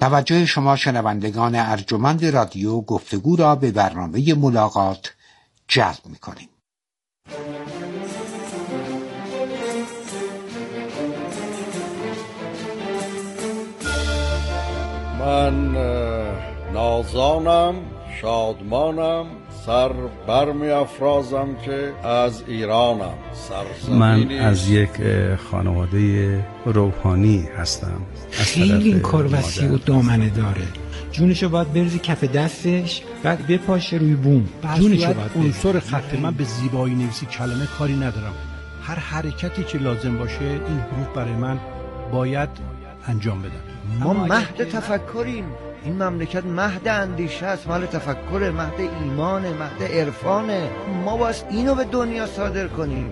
توجه شما شنوندگان ارجمند رادیو گفتگو را به برنامه ملاقات جلب می‌کنیم. من نازانم، شادمانم، سر برمی افرازم که از ایرانم. من از یک خانواده روحانی هستم. خیلی این کار وسیع و دامنه داره. جونشو باید بریزی کف دستش، بعد بپاشه روی بوم. جونشو باید عنصر خط من به زیبایی نویسی کلمه کاری ندارم. هر حرکتی که لازم باشه این حروف برای من باید انجام بدن. ما مهد تفکریم. این مملکت مهد اندیشه است، مال تفکر، مهد ایمانه، مهد عرفانه. ما باید اینو به دنیا صادر کنیم.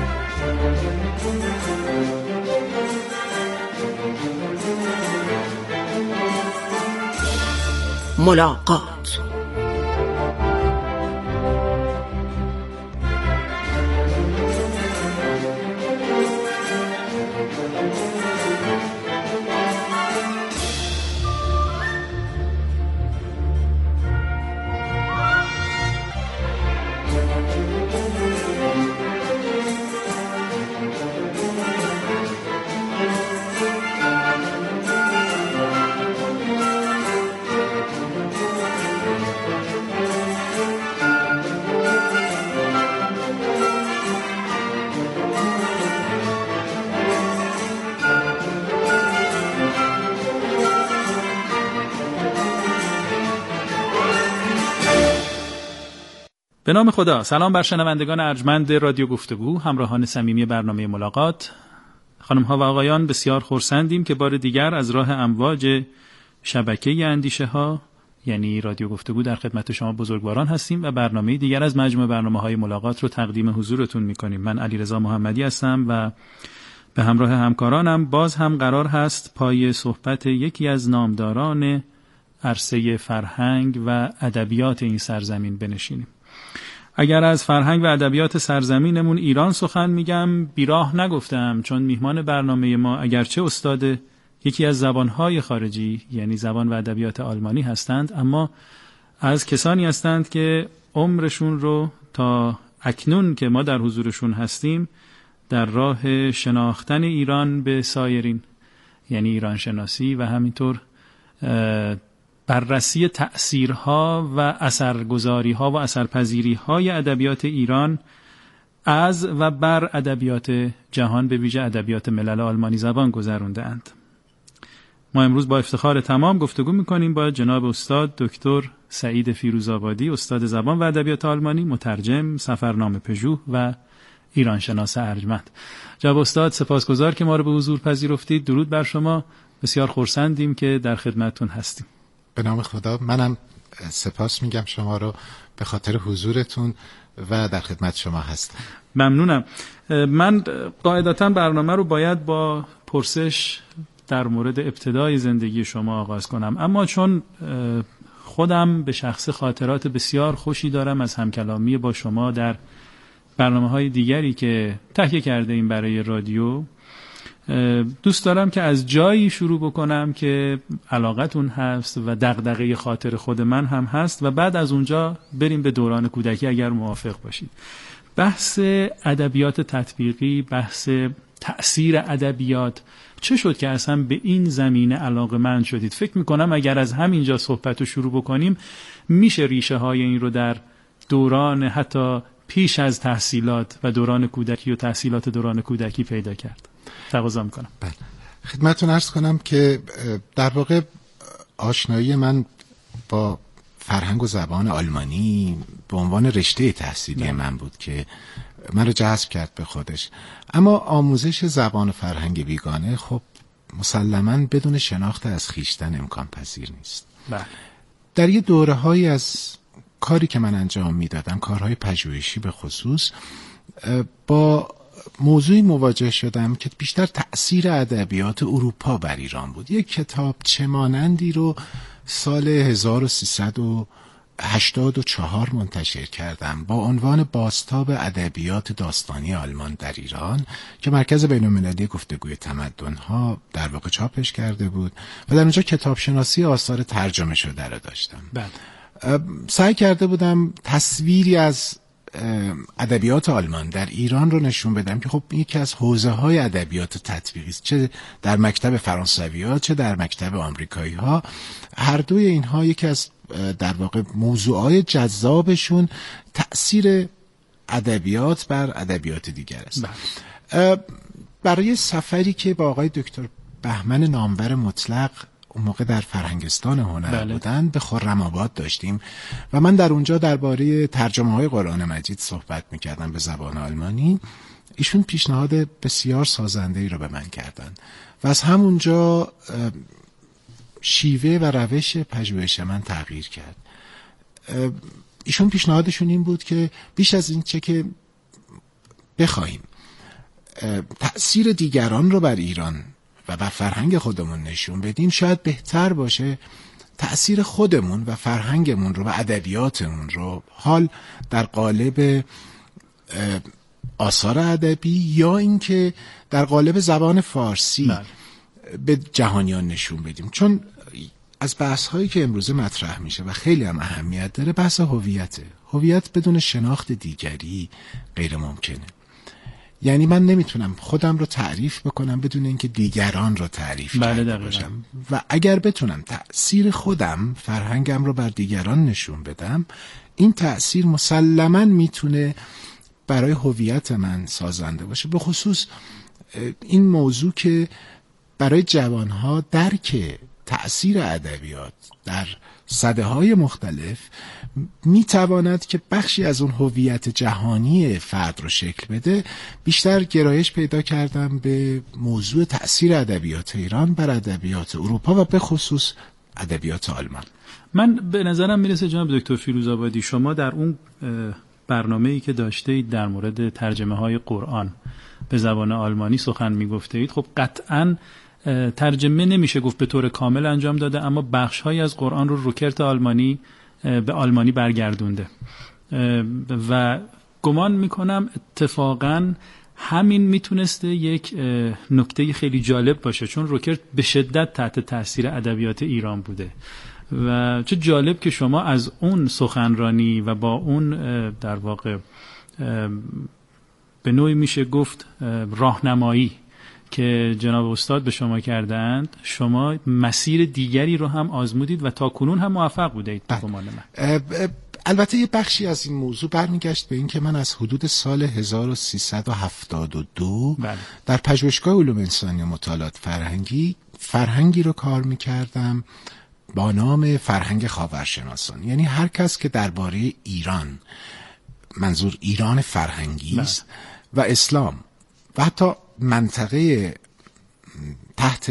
ملاقات. به نام خدا. سلام بر شنوندگان ارجمند رادیو گفتگو، همراهان صمیمی برنامه ملاقات. خانم‌ها و آقایان، بسیار خرسندیم که بار دیگر از راه امواج شبکه اندیشه ها یعنی رادیو گفتگو در خدمت شما بزرگواران هستیم و برنامه دیگر از مجموعه برنامه‌های ملاقات رو تقدیم حضورتون می‌کنیم. من علیرضا محمدی هستم و به همراه همکارانم باز هم قرار هست پای صحبت یکی از نامداران عرصه فرهنگ و ادبیات این سرزمین بنشینیم. اگر از فرهنگ و ادبیات سرزمینمون ایران سخن میگم بیراه نگفتم، چون میهمان برنامه ما اگرچه استاد یکی از زبانهای خارجی یعنی زبان و ادبیات آلمانی هستند، اما از کسانی هستند که عمرشون رو تا اکنون که ما در حضورشون هستیم در راه شناختن ایران به سایرین یعنی ایران شناسی و همینطور بررسی تأثیرها و اثرگذاری‌ها و اثرپذیری‌های ادبیات ایران از و بر ادبیات جهان، به ویژه ادبیات ملل آلمانی زبان گذرانده‌اند. ما امروز با افتخار تمام گفتگو می‌کنیم با جناب استاد دکتر سعید فیروزآبادی، استاد زبان و ادبیات آلمانی، مترجم، سفرنامه پژوه و ایرانشناس ارجمند. جناب استاد، سپاسگزار که ما رو به حضور پذیرفتید. درود بر شما. بسیار خرسندیم که در خدمتتون هستیم. به نام خدا. منم سپاس میگم شما رو به خاطر حضورتون و در خدمت شما هستم. ممنونم. من قاعدتاً برنامه رو باید با پرسش در مورد ابتدای زندگی شما آغاز کنم، اما چون خودم به شخص خاطرات بسیار خوشی دارم از همکلامی با شما در برنامه‌های دیگری که تهیه کرده ایم برای رادیو، دوست دارم که از جایی شروع بکنم که علاقتون هست و دغدغه خاطر خود من هم هست و بعد از اونجا بریم به دوران کودکی اگر موافق باشید. بحث ادبیات تطبیقی، بحث تأثیر ادبیات، چه شد که اصلا به این زمینه علاقه‌مند شدید؟ فکر میکنم اگر از همینجا صحبت رو شروع بکنیم میشه ریشه های این رو در دوران حتی پیش از تحصیلات و دوران کودکی و تحصیلات دوران کودکی پیدا کرد. تقاضا میکنم. بله. خدمتتون عرض کنم که در واقع آشنایی من با فرهنگ و زبان آلمانی به عنوان رشته تحصیلی من بود که من رو جذب کرد به خودش، اما آموزش زبان و فرهنگ بیگانه خب مسلماً بدون شناخت از خیشتن امکان پذیر نیست. بله. در یه دوره‌هایی از کاری که من انجام میدادم، کارهای پژوهشی به خصوص، با موضوعی مواجه شدم که بیشتر تأثیر ادبیات اروپا بر ایران بود. یک کتاب چه مانندی رو سال 1300 84 منتشر کردم با عنوان بازتاب ادبیات داستانی آلمان در ایران که مرکز بین‌المللی گفتگوی تمدن‌ها در واقع چاپش کرده بود و در اونجا کتابشناسی آثار ترجمه شده رو داشتم. سعی کرده بودم تصویری از ادبیات آلمان در ایران رو نشون بدم که خب یکی از حوزه‌های ادبیات تطبیقی است، چه در مکتب فرانسوی‌ها چه در مکتب آمریکایی‌ها. هر دوی اینها یکی از در واقع موضوعات جذابشون تأثیر ادبیات بر ادبیات دیگر است. برای سفری که با آقای دکتر بهمن نامور مطلق اون موقع در فرهنگستان هنر بودن به خرم‌آباد داشتیم و من در اونجا درباره ترجمه‌های قرآن مجید صحبت می‌کردم به زبان آلمانی. ایشون پیشنهاد بسیار سازنده‌ای رو به من کردن و از همونجا شیوه و روش پژوهش من تغییر کرد. ایشون پیشنهادشون این بود که بیش از این چه که بخوایم تأثیر دیگران رو بر ایران و بر فرهنگ خودمون نشون بدیم، شاید بهتر باشه تأثیر خودمون و فرهنگمون رو و ادبیاتمون رو حال در قالب آثار ادبی یا اینکه در قالب زبان فارسی به جهانیان نشون بدیم. چون از بحث هایی که امروزه مطرح میشه و خیلی هم اهمیت داره بحث هویته. هویت بدون شناخت دیگری غیر ممکنه. یعنی من نمیتونم خودم رو تعریف بکنم بدون اینکه دیگران رو تعریف کرده باشم و اگر بتونم تأثیر خودم فرهنگم رو بر دیگران نشون بدم، این تأثیر مسلماً میتونه برای هویت من سازنده باشه. به خصوص این موضوع که برای جوانها درک تأثیر ادبیات در سده‌های مختلف میتواند که بخشی از اون هویت جهانی فرد رو شکل بده. بیشتر گرایش پیدا کردم به موضوع تأثیر ادبیات ایران بر ادبیات اروپا و به خصوص ادبیات آلمان. من به نظرم میرسه جناب دکتر فیروزآبادی شما در اون برنامه‌ای که داشتید در مورد ترجمه‌های قرآن به زبان آلمانی سخن میگفتید، خب قطعاً ترجمه نمیشه گفت به طور کامل انجام داده، اما بخش‌هایی از قرآن رو روکرت آلمانی به آلمانی برگردونده و گمان میکنم اتفاقاً همین میتونسته یک نکته خیلی جالب باشه، چون روکرت به شدت تحت تاثیر ادبیات ایران بوده و چه جالب که شما از اون سخنرانی و با اون در واقع به نوعی میشه گفت راهنمایی که جناب استاد به شما کردند، شما مسیر دیگری رو هم آزمودید و تا کنون هم موفق بودید به گمان من. البته یه بخشی از این موضوع برمیگشت به این که من از حدود سال 1372 در پژوهشگاه علوم انسانی و مطالعات فرهنگی رو کار میکردم با نام فرهنگ خاورشناسان. یعنی هر کس که درباره ایران، منظور ایران فرهنگی است و اسلام و حتی منطقه تحت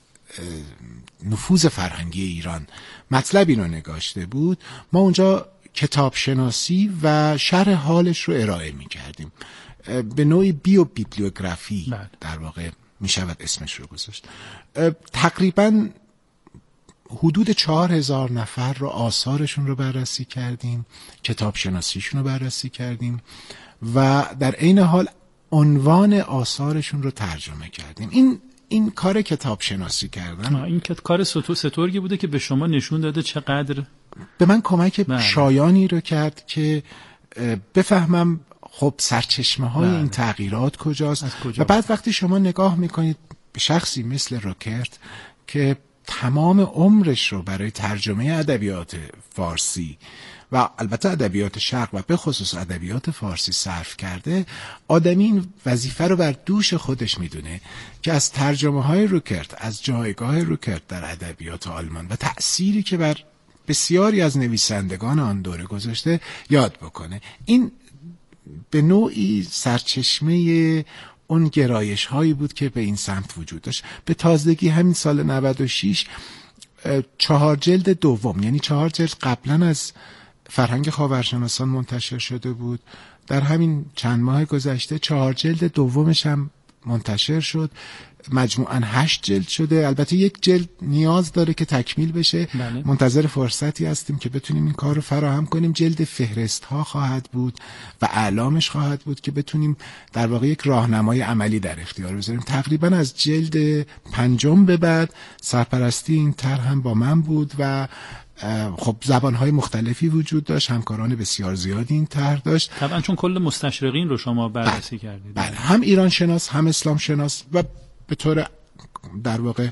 نفوذ فرهنگی ایران مطلبی رو نگاشته بود، ما اونجا کتابشناسی و شرح حالش رو ارائه می کردیم. به نوعی بیبلیوگرافی در واقع می شود اسمش رو گذاشت. تقریباً حدود 4000 نفر رو آثارشون رو بررسی کردیم، کتابشناسیشون رو بررسی کردیم و در عین حال عنوان آثارشون رو ترجمه کردیم. این کار کتابشناسی کردن، این کار سترگی بوده که به شما نشون داده چقدر به من کمک شایانی رو کرد که بفهمم خب سرچشمه های این تغییرات کجاست. و بعد وقتی شما نگاه میکنید به شخصی مثل روکرت که تمام عمرش رو برای ترجمه ادبیات فارسی و البته ادبیات شرق و به خصوص ادبیات فارسی صرف کرده، آدمی این وظیفه رو بر دوش خودش میدونه که از ترجمه های روکرت، از جایگاه روکرت در ادبیات آلمان و تأثیری که بر بسیاری از نویسندگان آن دوره گذاشته یاد بکنه. این به نوعی سرچشمه اون گرایش هایی بود که به این سمت وجود داشت. به تازگی همین سال 96 4 جلد دوم، یعنی 4 جلد قبلا از فرهنگ خاورشناسان منتشر شده بود، در همین چند ماه گذشته 4 جلد دومش هم منتشر شد. مجموعاً 8 جلد شده. البته یک جلد نیاز داره که تکمیل بشه. بله. منتظر فرصتی هستیم که بتونیم این کار رو فراهم کنیم. جلد فهرست ها خواهد بود و اعلامش خواهد بود که بتونیم در واقع یک راهنمای عملی در اختیار بذاریم. تقریباً از جلد 5 به بعد سرپرستی این طرح هم با من بود و خب زبانهای مختلفی وجود داشت، همکاران بسیار زیادی این طرح داشت. طبعا چون کل مستشرقین رو شما بررسی کردید. بله، هم ایران شناس، هم اسلام شناس و به طور در واقع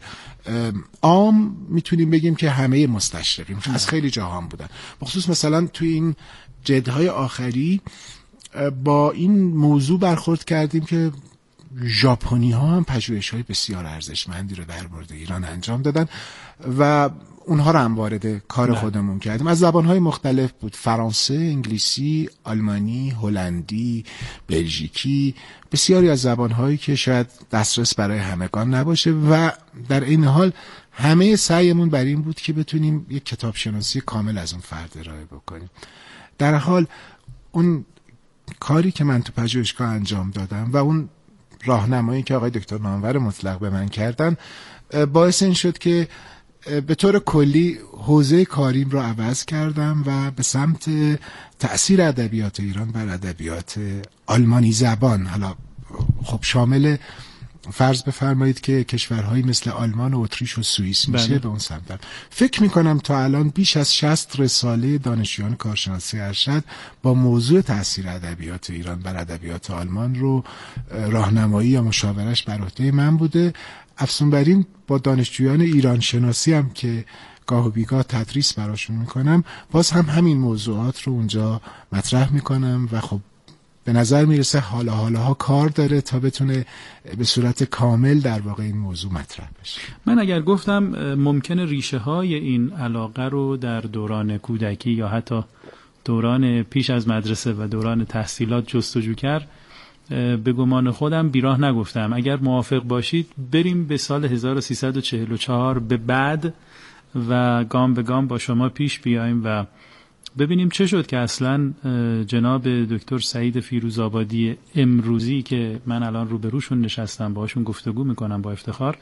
عام میتونیم بگیم که همه مستشرقین از خیلی جاها بودن. بخصوص مثلا توی این جلدهای آخری با این موضوع برخورد کردیم که ژاپنی ها هم پژوهش‌های بسیار ارزشمندی رو در مورد ایران انجام دادن و اونها رو هم وارد کار خودمون کردیم. از زبان‌های مختلف بود، فرانسه، انگلیسی، آلمانی، هلندی، بلژیکی، بسیاری از زبان‌هایی که شاید دسترس برای همگان نباشه و در این حال همه سعیمون بر این بود که بتونیم یک کتاب شناسی کامل از اون فرد ارائه بکنیم. در حال اون کاری که من تو پژوهشگاه انجام دادم و اون راهنمایی که آقای دکتر نامور مطلق به من کردن باعث این شد که به طور کلی حوزه کاریم رو عوض کردم و به سمت تأثیر ادبیات ایران بر ادبیات آلمانی زبان، حالا خب شامل فرض بفرمایید که کشورهایی مثل آلمان و اتریش و سوئیس میشه، به اون سمت. فکر میکنم تا الان بیش از 60 رساله دانشجویان کارشناسی ارشد با موضوع تأثیر ادبیات ایران بر ادبیات آلمان رو راهنمایی یا مشاورش بر عهده من بوده. افزون بر این با دانشجویان ایران شناسی هم که گاه و بیگاه تدریس براشون میکنم باز هم همین موضوعات رو اونجا مطرح میکنم و خب به نظر میرسه حالا کار داره تا بتونه به صورت کامل در واقع این موضوع مطرح بشه. من اگر گفتم ممکنه ریشه های این علاقه رو در دوران کودکی یا حتی دوران پیش از مدرسه و دوران تحصیلات جستجو کرد، به گمان خودم بیراه نگفتم. اگر موافق باشید بریم به سال 1344 به بعد و گام به گام با شما پیش بیایم و ببینیم چه شد که اصلا جناب دکتر سعید فیروزآبادی امروزی که من الان روبروشون نشستم باهاشون گفتگو میکنم با افتخار،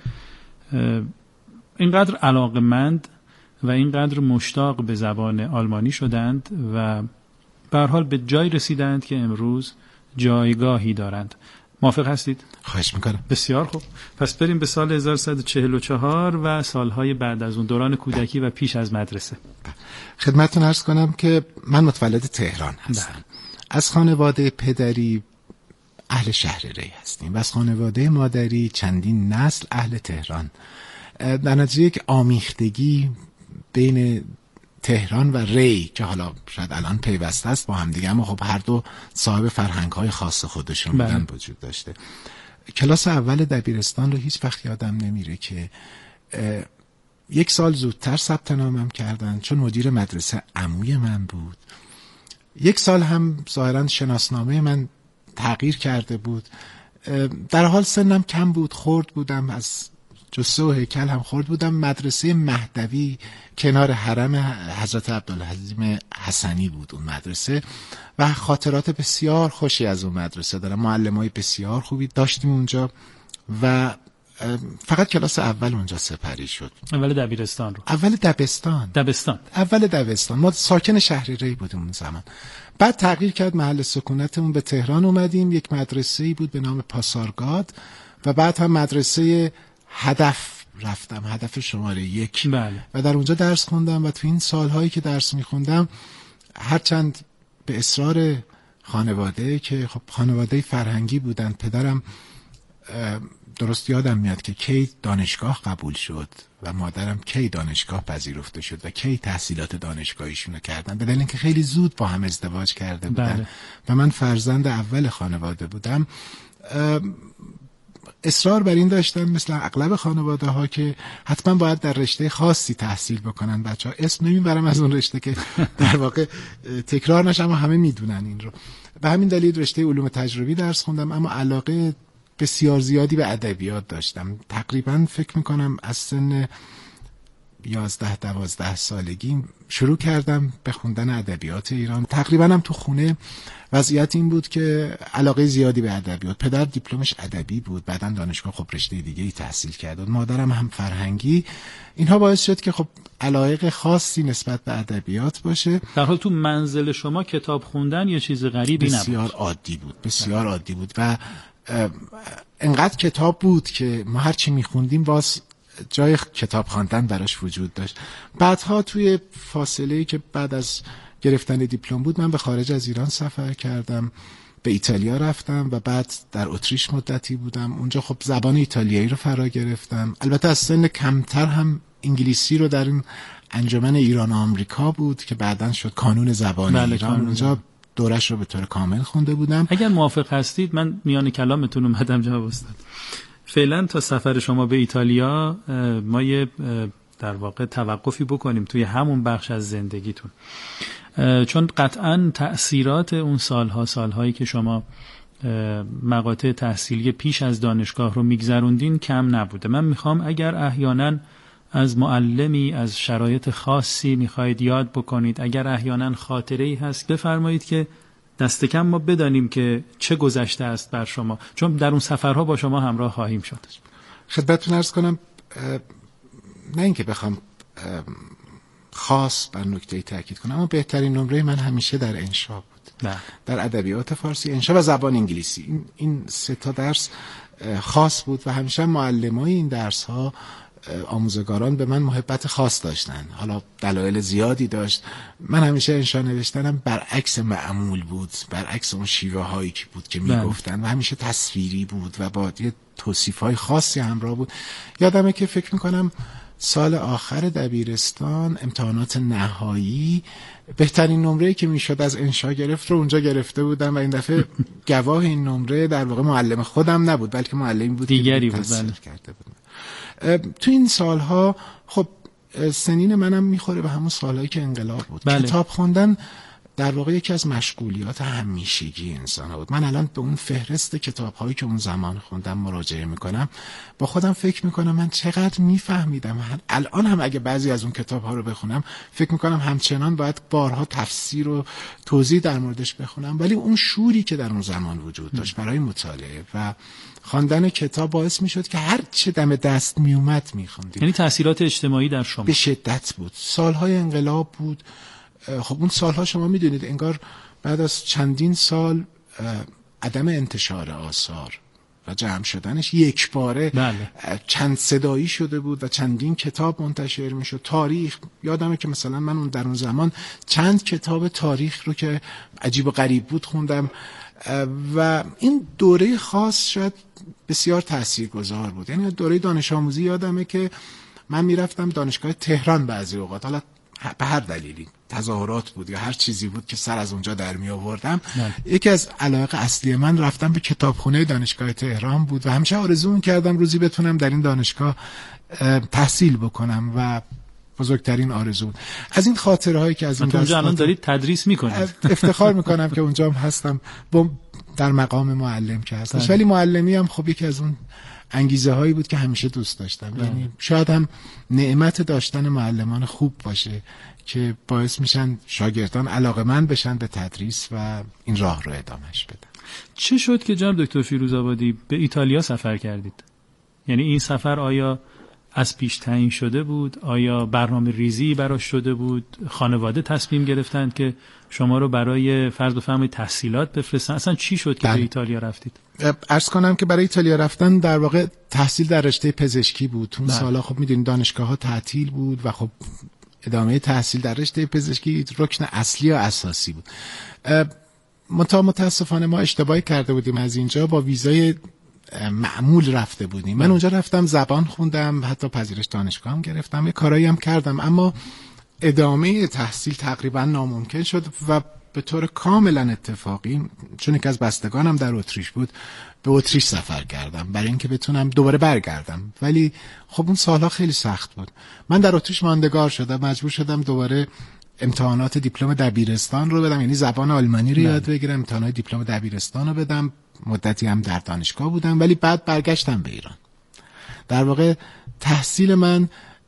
اینقدر علاقمند و اینقدر مشتاق به زبان آلمانی شدند و به هر حال به جای رسیدند که امروز جایگاهی دارند. موافق هستید؟ خواهش میکنم. بسیار خوب. پس بریم به سال 1144 و سالهای بعد از اون، دوران کودکی و پیش از مدرسه. خدمتتون عرض کنم که من متولد تهران هستم. از خانواده پدری اهل شهر ری هستیم و از خانواده مادری چندین نسل اهل تهران. در نتیجه یک آمیختگی بین تهران و ری که حالا شاید الان پیوسته است با هم دیگه، اما خب هر دو صاحب فرهنگ‌های خاص خودشون بودن وجود داشته. کلاس اول دبیرستان رو هیچ وقت یادم نمیره که یک سال زودتر ثبت نامم کردن چون مدیر مدرسه عموی من بود. یک سال هم ظاهرا شناسنامه من تغییر کرده بود. در حال سنم کم بود، خرد بودم، از جثه و هیکل هم خرد بودم. مدرسه مهدوی کنار حرم حضرت عبدالحلیم حسنی بود اون مدرسه و خاطرات بسیار خوشی از اون مدرسه دارم. معلمای بسیار خوبی داشتیم اونجا و فقط کلاس اول اونجا سپری شد. اول دبیرستان رو. اول دبستان. ما ساکن شهر ری بودیم اون زمان. بعد تغییر کرد محل سکونتمون، به تهران اومدیم. یک مدرسه‌ای بود به نام پاسارگاد و بعد هم مدرسه هدف رفتم، هدف شماره 1. بله. و در اونجا درس خوندم و تو این سالهایی که درس میخوندم هرچند به اصرار خانواده که خب خانواده فرهنگی بودن، پدرم درست یادم میاد که کی دانشگاه قبول شد و مادرم کی دانشگاه پذیرفته شد و کی تحصیلات دانشگاهیشونو کردن، به دلیل اینکه خیلی زود با هم ازدواج کرده بودن. بله. و من فرزند اول خانواده بودم. اصرار بر این داشتن مثل اغلب خانواده ها که حتما باید در رشته خاصی تحصیل بکنن. بچه ها اسم نمیبرم از اون رشته که در واقع تکرار نشه، اما همه میدونن این رو. به همین دلیل رشته علوم تجربی درس خوندم، اما علاقه بسیار زیادی به ادبیات داشتم. تقریبا فکر میکنم از سن 11-12 سالگی شروع کردم به خوندن ادبیات ایران. تقریبا هم تو خونه وضعیت این بود که علاقه زیادی به ادبیات. پدر دیپلمش ادبی بود، بعداً دانشگاه خب رشته دیگه‌ای تحصیل کرد و مادرم هم فرهنگی. اینها باعث شد که خب علایق خاصی نسبت به ادبیات باشه. در حال تو منزل شما کتاب خوندن یه چیز غریبی نبود. بسیار عادی بود، بسیار عادی بود و انقدر کتاب بود که ما هر چی می‌خوندیم باز جای کتاب خواندن براش وجود داشت. بعدها توی فاصله‌ای که بعد از گرفتن دیپلم بود من به خارج از ایران سفر کردم، به ایتالیا رفتم و بعد در اتریش مدتی بودم. اونجا خب زبان ایتالیایی رو فرا گرفتم. البته از سن کمتر هم انگلیسی رو در این انجمن ایران آمریکا بود که بعداً شد کانون زبان ایران. اونجا دورش رو به طور کامل خونده بودم. اگر موافق هستید من میان کلامتون اومدم جواب استاد. فعلا تا سفر شما به ایتالیا ما یه در واقع توقفی بکنیم توی همون بخش از زندگیتون، چون قطعاً تأثیرات اون سالهایی که شما مقاطع تحصیلی پیش از دانشگاه رو میگذروندین کم نبوده. من میخوام اگر احیانا از معلمی، از شرایط خاصی میخواید یاد بکنید، اگر احیانا خاطره‌ای هست بفرمایید که دست کم ما بدانیم که چه گذشته است بر شما، چون در اون سفرها با شما همراه خواهیم شد. خدمتتون عرض کنم نه اینکه بخوام خاص بر نکته‌ای تاکید کنم، اما بهترین نمره من همیشه در انشا بود. در ادبیات فارسی، انشا و زبان انگلیسی. این سه تا درس خاص بود و همیشه معلمای این درس‌ها آموزگاران به من محبت خاص داشتن. حالا دلایل زیادی داشت. من همیشه انشا نوشتنم برعکس معمول بود، برعکس اون شیوه هایی که بود که میگفتن و همیشه تصویری بود و با یه توصیف های خاصی همراه بود. یادمه که فکر میکنم سال آخر دبیرستان امتحانات نهایی بهترین نمره‌ای که میشد از انشا گرفت رو اونجا گرفته بودم و این دفعه گواه این نمره در واقع معلم خودم نبود بلکه معلمی بود دیگری بود. کرده بود. تو این سالها خب سنین منم میخوره به همون سالهایی که انقلاب بود. کتاب خوندن در واقع یکی از مشغولیات همیشگی انسان بود. من الان به اون فهرست کتاب‌هایی که اون زمان خوندم مراجعه میکنم، با خودم فکر میکنم من چقدر میفهمیدم. الان هم اگه بعضی از اون کتاب‌ها رو بخونم فکر میکنم همچنان باید بارها تفسیر و توضیح در موردش بخونم، ولی اون شوری که در اون زمان وجود داشت برای مطالعه و خواندن کتاب باعث میشد که هر چه دم دست میومد میخوندیم. یعنی تاثیرات اجتماعی در شما به شدت بود. سالهای انقلاب بود. خب اون سالها شما میدونید انگار بعد از چندین سال عدم انتشار آثار و جمع شدنش یک باره چند صدایی شده بود و چندین کتاب منتشر میشد. تاریخ، یادمه که مثلا من در اون زمان چند کتاب تاریخ رو که عجیب و غریب بود خوندم و این دوره خاص شد بسیار تاثیرگذار بود. یعنی دوره دانش آموزی یادمه که من میرفتم دانشگاه تهران بعضی اوقات، حالا به هر دلیلی تظاهرات بود یا هر چیزی بود که سر از اونجا در می آوردم، یکی از علایق اصلی من رفتم به کتابخونه دانشگاه تهران بود و همیشه آرزو می‌کردم روزی بتونم در این دانشگاه تحصیل بکنم و بزرگترین آرزو بود. از این خاطره هایی که از این اونجا الان دارید تدریس میکنید. افتخار میکنم که اونجا هم هستم در مقام معلم که هستم. ولی معلمی هم خب یکی از اون انگیزه هایی بود که همیشه دوست داشتم. یعنی شاید هم نعمت داشتن معلمان خوب باشه که باعث میشن شاگردان علاقه‌مند بشن به تدریس و این راه رو ادامهش بدن. چه شد که جناب دکتر فیروزآبادی به ایتالیا سفر کردید؟ یعنی این سفر آیا از پیش تعیین شده بود؟ آیا برنامه ریزی براش شده بود؟ خانواده تصمیم گرفتند که شما رو برای فرض بفرمایید تحصیلات بفرستن؟ اصلا چی شد که به ایتالیا رفتید؟ عرض کنم که برای ایتالیا رفتن در واقع تحصیل در رشته پزشکی بود. اون سالا خب میدونید دانشگاه‌ها تعطیل بود و خب ادامه تحصیل در رشته پزشکی رکن اصلی و اساسی بود. متاسفانه ما اشتباهی کرده بودیم، از اینجا با ویزای معمول رفته بودیم. من اونجا رفتم زبان خوندم، حتی پذیرش دانشگاه هم گرفتم، یه کارایی هم کردم، اما ادامه تحصیل تقریبا ناممکن شد و به طور کاملا اتفاقی، چون یکی از بستگانم در اتریش بود، به اتریش سفر کردم برای اینکه بتونم دوباره برگردم. ولی خب اون سالها خیلی سخت بود. من در اتریش ماندگار شدم، مجبور شدم دوباره امتحانات دیپلم دبیرستان رو بدم، یعنی زبان آلمانی رو یاد بگیرم، امتحانات دیپلم دبیرستان رو بدم. مدتی هم در دانشگاه بودم ولی بعد برگشتم به ایران. در واقع تحصیل من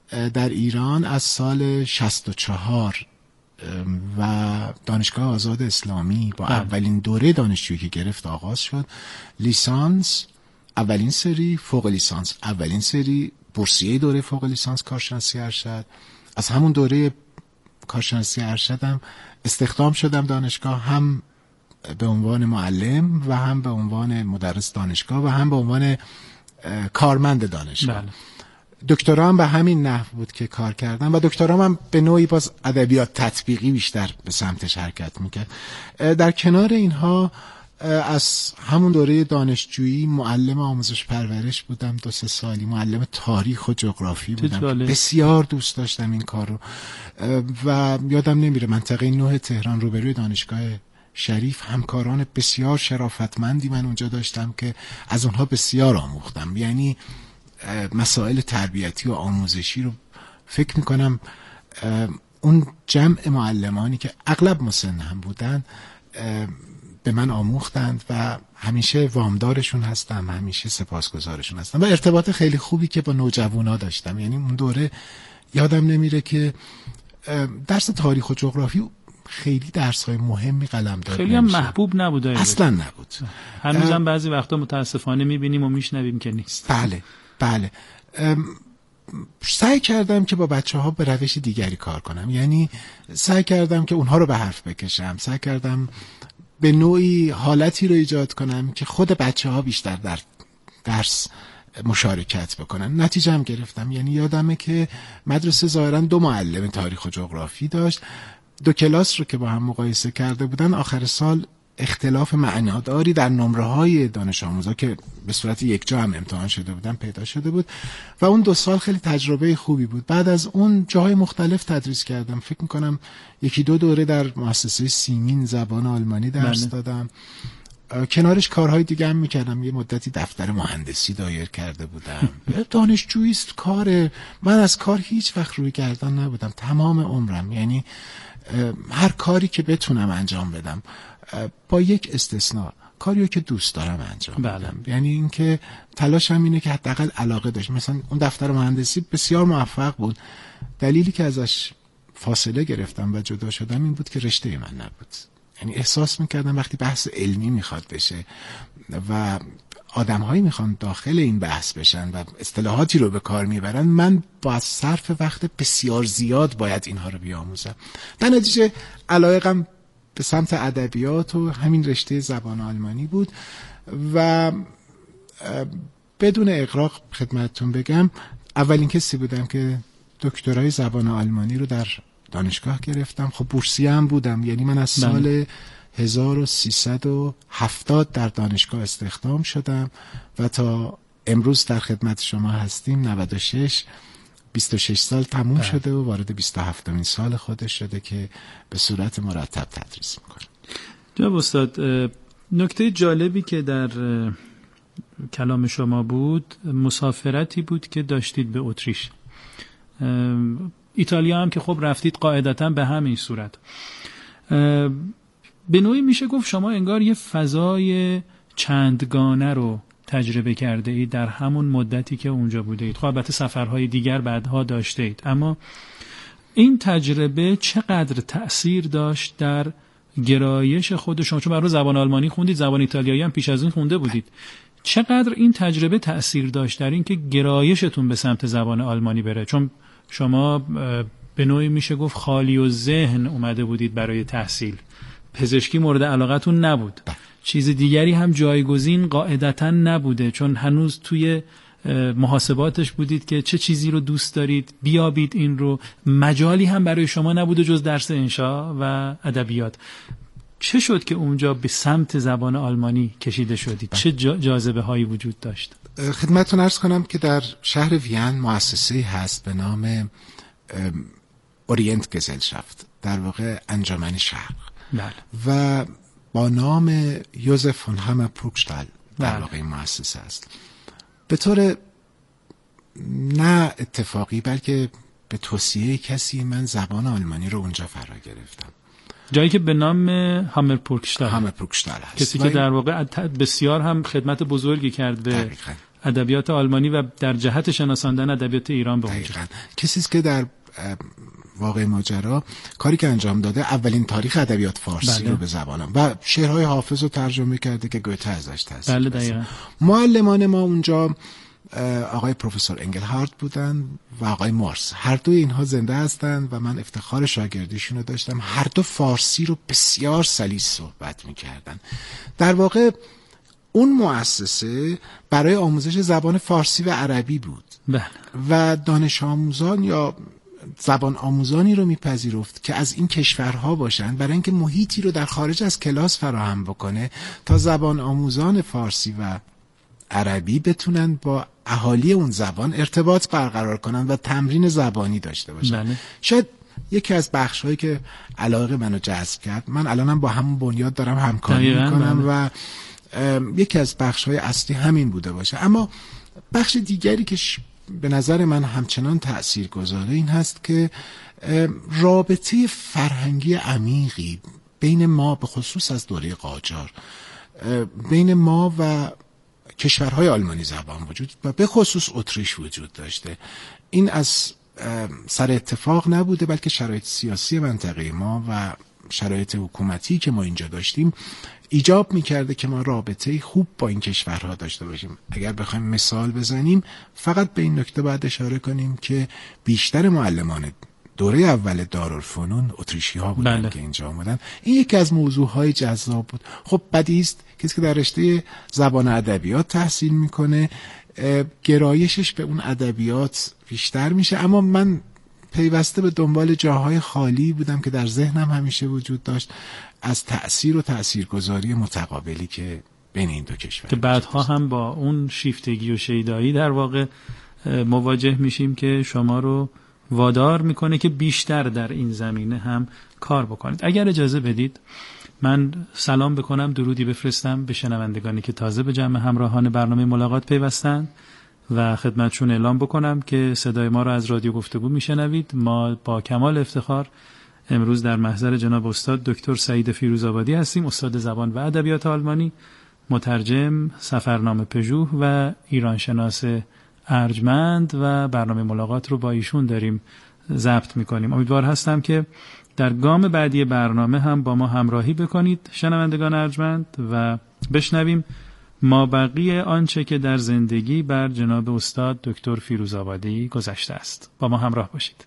در ایران از سال 64 و دانشگاه آزاد اسلامی با اولین دوره دانشجویی که گرفت آغاز شد. لیسانس اولین سری، فوق لیسانس اولین سری، بورسیه دوره فوق لیسانس کارشناسی ارشد. از همون دوره کارشناسی ارشدم استخدام شدم دانشگاه، هم به عنوان معلم و هم به عنوان مدرس دانشگاه و هم به عنوان کارمند دانشگاه. دکترا هم به همین نحو بود که کار کردم و دکترا هم به نوعی باز ادبیات تطبیقی بیشتر به سمتش حرکت میکرد. در کنار اینها از همون دوره دانشجویی معلم آموزش پرورش بودم 2-3 سالی، معلم تاریخ و جغرافی بودم. بسیار دوست داشتم این کار رو و یادم نمیره منطقه 9 تهران روبروی دانشگاه شریف همکاران بسیار شرافتمندی من اونجا داشتم که از اونها بسیار آموختم. یعنی مسائل تربیتی و آموزشی رو فکر میکنم اون جمع معلمانی که اغلب مسن هم بودن به من آموختند و همیشه وامدارشون هستم، همیشه سپاسگزارشون هستم و ارتباط خیلی خوبی که با نوجوانا داشتم. یعنی اون دوره یادم نمیره که درس تاریخ و جغرافی خیلی درس‌های مهمی قلمداد خیلی هم محبوب نبود، اصلا نبود. هنوزم بعضی وقتا متاسفانه می‌بینیم و میشنویم که نیست. بله. سعی کردم که با بچه‌ها به روش دیگری کار کنم، یعنی سعی کردم که اونها رو به حرف بکشم، سعی کردم به نوعی حالتی رو ایجاد کنم که خود بچه‌ها بیشتر در درس مشارکت بکنن. نتیجه هم گرفتم. یعنی یادمه که مدرسه ظاهراً 2 معلم تاریخ و جغرافی داشت، 2 کلاس رو که با هم مقایسه کرده بودن آخر سال اختلاف معناداری در نمره‌های دانش آموزا که به صورت یکجا هم امتحان شده بودن پیدا شده بود و اون 2 سال خیلی تجربه خوبی بود. بعد از اون جاهای مختلف تدریس کردم. فکر می‌کنم 1-2 دوره در مؤسسه سیمین زبان آلمانی درس دادم. کنارش کارهای دیگه هم می‌کردم. یه مدتی دفتر مهندسی دایر کرده بودم. دانشجویی است کاره. من از کار هیچ وقت روی گردن نبودم تمام عمرم. یعنی هر کاری که بتونم انجام بدم با یک استثناء کاریو که دوست دارم انجام بدم. یعنی اینکه تلاشم اینه که حداقل علاقه داشت. مثلا اون دفتر مهندسی بسیار موفق بود. دلیلی که ازش فاصله گرفتم و جدا شدم این بود که رشته من نبود. یعنی احساس میکردم وقتی بحث علمی میخواد بشه و آدم‌هایی میخوان داخل این بحث بشن و اصطلاحاتی رو به کار میبرن، من با صرف وقت بسیار زیاد باید اینها رو بیاموزم. در نتیجه علایقم به سمت ادبیات و همین رشته زبان آلمانی بود و بدون اغراق خدمتتون بگم اولین کسی بودم که دکترای زبان آلمانی رو در دانشگاه گرفتم. خب بورسیه هم بودم. یعنی من از سال 1370 در دانشگاه استخدام شدم و تا امروز در خدمت شما هستیم. 96 26 سال تموم شده و وارد 27مین سال خودش شده که به صورت مرتب تدریس میکنه. جناب استاد، نکته جالبی که در کلام شما بود مسافرتی بود که داشتید به اتریش. ایتالیا هم که خب رفتید قاعدتاً به همین صورت. به نوعی میشه گفت شما انگار یه فضای چندگانه رو تجربه کرده اید در همون مدتی که اونجا بوده اید. خب البته سفرهای دیگر بعدها داشته اید، اما این تجربه چقدر تأثیر داشت در گرایش خود شما؟ چون برای زبان آلمانی خوندید، زبان ایتالیایی هم پیش از این خونده بودید. چقدر این تجربه تأثیر داشت در این که گرایشتون به سمت زبان آلمانی بره؟ چون شما به نوعی میشه گفت خالی و ذهن اومده بودید برای تحصیل، پزشکی مورد علاقتون نبود، چیز دیگری هم جایگزین قاعدتاً نبوده، چون هنوز توی محاسباتش بودید که چه چیزی رو دوست دارید بیابید این رو. مجالی هم برای شما نبوده جز درس انشا و ادبیات. چه شد که اونجا به سمت زبان آلمانی کشیده شدید؟ چه جاذبه هایی وجود داشت؟ خدمتتون عرض کنم که در شهر وین مؤسسه‌ای هست به نام اورینت گزلشافت، در واقع انجمن شرق. بله. و با نام یوزف فون همر پروکشتال در واقع این مؤسسه است. به طور نه اتفاقی بلکه به توصیه کسی من زبان آلمانی رو اونجا فرا گرفتم. جایی که به نام همر پروکشتال هست، کسی که در واقع بسیار هم خدمت بزرگی کرد به ادبیات آلمانی و در جهت شناساندن ادبیات ایران به اونجا. کسی است که در واقع ماجرا کاری که انجام داده اولین تاریخ ادبیات فارسی رو به زبانم و شعرهای حافظ رو ترجمه کرده که گوته ازش تاثیر بله دقیقاً. معلمان ما اونجا آقای پروفسور انگلهارت بودن و آقای مارس، هر دوی اینها زنده هستند و من افتخار شاگردیشون رو داشتم. هر دو فارسی رو بسیار سلیس صحبت می‌کردن. در واقع اون مؤسسه برای آموزش زبان فارسی و عربی بود. بله. و دانش آموزان یا زبان آموزانی رو میپذیرفت که از این کشورها باشند برای اینکه محیطی رو در خارج از کلاس فراهم بکنه تا زبان آموزان فارسی و عربی بتونن با اهالی اون زبان ارتباط برقرار کنن و تمرین زبانی داشته باشن. بله. شاید یکی از بخش‌هایی که علاقه منو جذب کرد، من الانم با همون بنیاد دارم همکاری میکنم و یکی از بخش‌های اصلی همین بوده باشه. اما بخش دیگری که به نظر من همچنان تأثیرگذاره این هست که رابطه فرهنگی عمیقی بین ما، به خصوص از دوره قاجار، بین ما و کشورهای آلمانی زبان وجود و به خصوص اتریش وجود داشته. این از سر اتفاق نبوده، بلکه شرایط سیاسی منطقه ما و شرایط حکومتی که ما اینجا داشتیم ایجاب می‌کرده که ما رابطه خوب با این کشورها داشته باشیم. اگر بخوایم مثال بزنیم، فقط به این نکته باید اشاره کنیم که بیشتر معلمان دوره اول دارالفنون اتریشی‌ها بودن. بله. که اینجا آمدن. این یکی از موضوعهای جذاب بود. خب بدیهی است کسی که در رشته زبان ادبیات تحصیل میکنه گرایشش به اون ادبیات بیشتر میشه، اما من پیوسته به دنبال جاهای خالی بودم که در ذهنم همیشه وجود داشت از تأثیر و تأثیرگذاری متقابلی که بین این دو کشور، که بعدها هم با اون شیفتگی و شیدایی در واقع مواجه میشیم که شما رو وادار میکنه که بیشتر در این زمینه هم کار بکنید. اگر اجازه بدید من سلام بکنم، درودی بفرستم به شنوندگانی که تازه به جمع همراهان برنامه ملاقات پیوستند و خدمتشون اعلام بکنم که صدای ما را از رادیو گفتگو میشنوید. ما با کمال افتخار امروز در محضر جناب استاد دکتر سعید فیروزآبادی هستیم، استاد زبان و ادبیات آلمانی، مترجم، سفرنامه پژوه و ایرانشناس ارجمند و برنامه ملاقات رو با ایشون داریم ضبط میکنیم. امیدوار هستم که در گام بعدی برنامه هم با ما همراهی بکنید شنوندگان ارجمند و بشنویم مابقی آنچه که در زندگی بر جناب استاد دکتر فیروزآبادی گذشته است. با ما همراه باشید.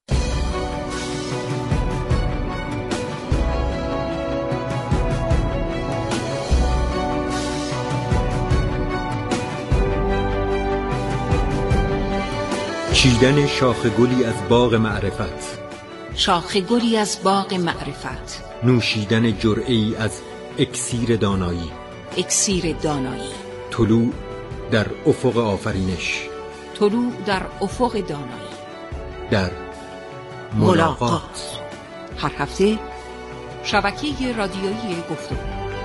چیدن شاخ گلی از باغ معرفت، شاخ گلی از باغ معرفت، نوشیدن جرعه‌ای از اکسیر دانایی، اکسیر دانایی، طلوع در افق آفرینش، طلوع در افق دانایی، در ملاقات. هر هفته شبکه رادیویی گفتگو.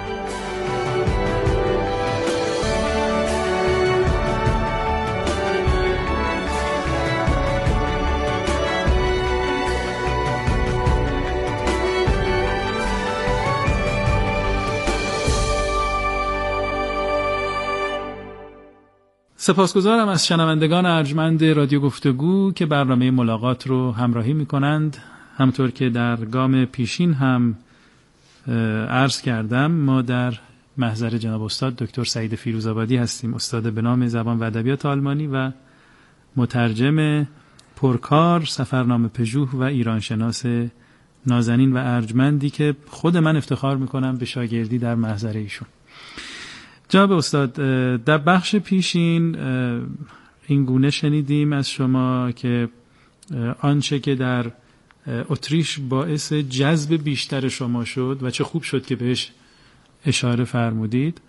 سپاسگزارم از شنوندگان ارجمند رادیو گفتگو که برنامه ملاقات رو همراهی می کنند. همطور که در گام پیشین هم عرض کردم، ما در محضر جناب استاد دکتر سعید فیروزآبادی هستیم، استاد به نام زبان و ادبیات آلمانی و مترجم پرکار، سفرنامه پژوه و ایرانشناس نازنین و ارجمندی که خود من افتخار می کنم به شاگردی در محضر ایشون. جناب استاد، در بخش پیشین این گونه شنیدیم از شما که آنچه که در اتریش باعث جذب بیشتر شما شد و چه خوب شد که بهش اشاره فرمودید،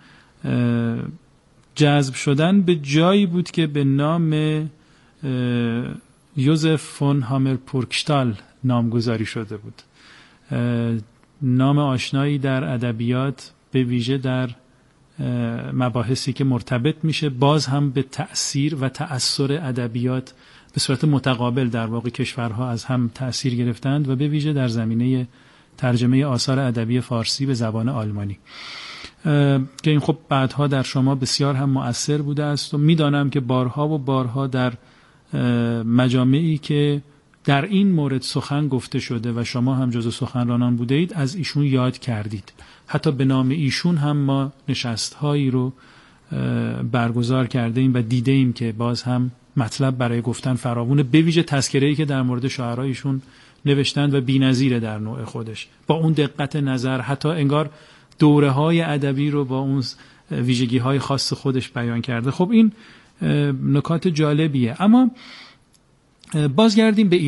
جذب شدن به جایی بود که به نام یوزف فون هامرپورکشتال نامگذاری شده بود. نام آشنایی در ادبیات، به ویژه در مباحثی که مرتبط میشه باز هم به تأثیر و تأثیر ادبیات به صورت متقابل در واقع کشورها از هم تأثیر گرفتند و به ویژه در زمینه ترجمه آثار ادبی فارسی به زبان آلمانی. که این خب بعدها در شما بسیار هم مؤثر بوده است و میدانم که بارها و بارها در مجامعی که در این مورد سخن گفته شده و شما هم جزو سخنرانان بوده اید از ایشون یاد کردید. حتی به نام ایشون هم ما نشست‌هایی رو برگزار کرده ایم و دیده ایم که باز هم مطلب برای گفتن فراوونه، به ویژه تذکره‌ای که در مورد شاعرایشون نوشتند و بی‌نظیره در نوع خودش، با اون دقت نظر، حتی انگار دوره‌های ادبی رو با اون ویژگی‌های خاص خودش بیان کرده. خب این نکات جالبیه. اما بازگردیم به